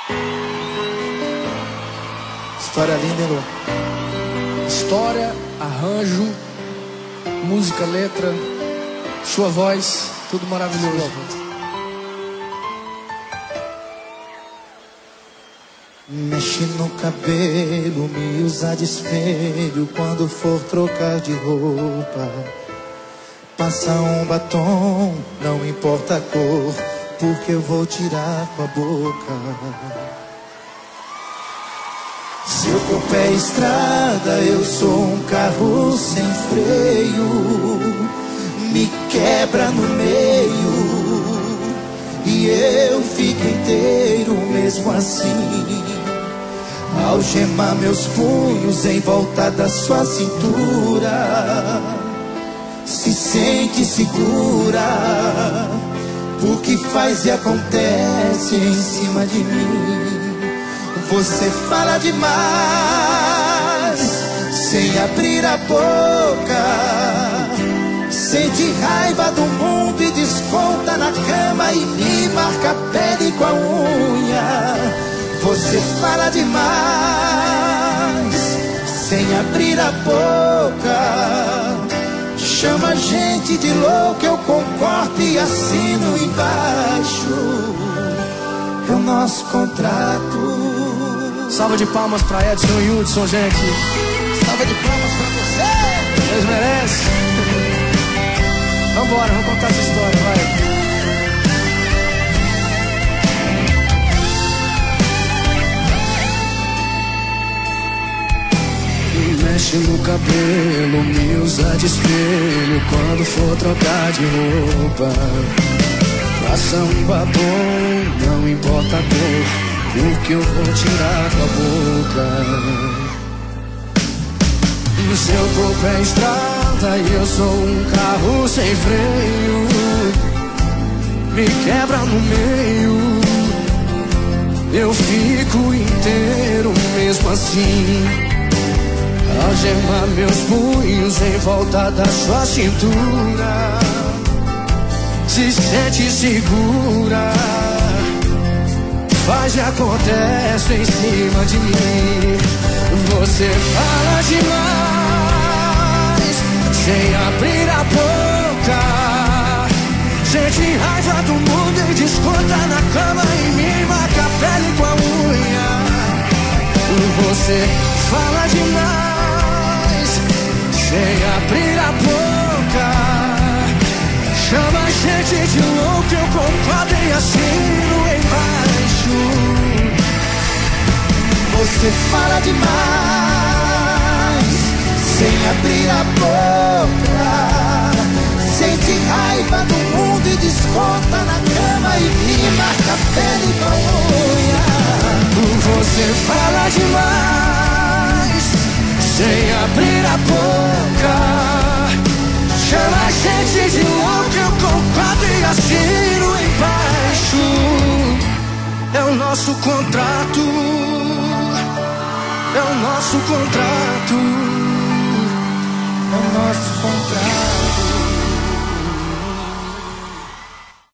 História linda, hein, Lu? História, arranjo, música, letra, sua voz, tudo maravilhoso. Mexe no cabelo, me usa de espelho quando for trocar de roupa. Passa um batom, não importa a cor, porque eu vou tirar com a boca. Seu corpo é estrada, eu sou um carro sem freio. Me quebra no meio e eu fico inteiro mesmo assim. Algemar meus punhos em volta da sua cintura. Se sente segura, porque faz e acontece em cima de mim. Você fala demais, sem abrir a boca. Sente raiva do mundo e desconta na cama e me marca a pele com a unha. Você fala demais, sem abrir a boca. Chama a gente de louco, eu concordo e assino embaixo. É o nosso contrato. Salva de palmas pra Edson e Hudson, gente. Salva de palmas pra você. Eles merecem. Vambora, vamos contar essa história, vai. Mexe no cabelo, me usa de espelho quando for trocar de roupa. Faça um batom, não importa a cor, porque eu vou tirar com a boca. O seu corpo é estrada e eu sou um carro sem freio. Me quebra no meio, eu fico inteiro mesmo assim. Algemar meus punhos em volta da sua cintura. Se sente segura, faz e acontece em cima de mim. Você fala demais, sem abrir a boca. Sente raiva do mundo e desconta na cama e me marca a pele com a unha. Você fala demais, sem abrir a boca. Chama a gente de louco, eu concordo e assino embaixo. Você fala demais, sem abrir a boca. Sente raiva do mundo e desconta na cama e me marca a pele com a unha. Você fala demais, sem abrir a boca. Chama a gente de louco, eu concordo e assino embaixo. É o nosso contrato, é o nosso contrato, é o nosso contrato.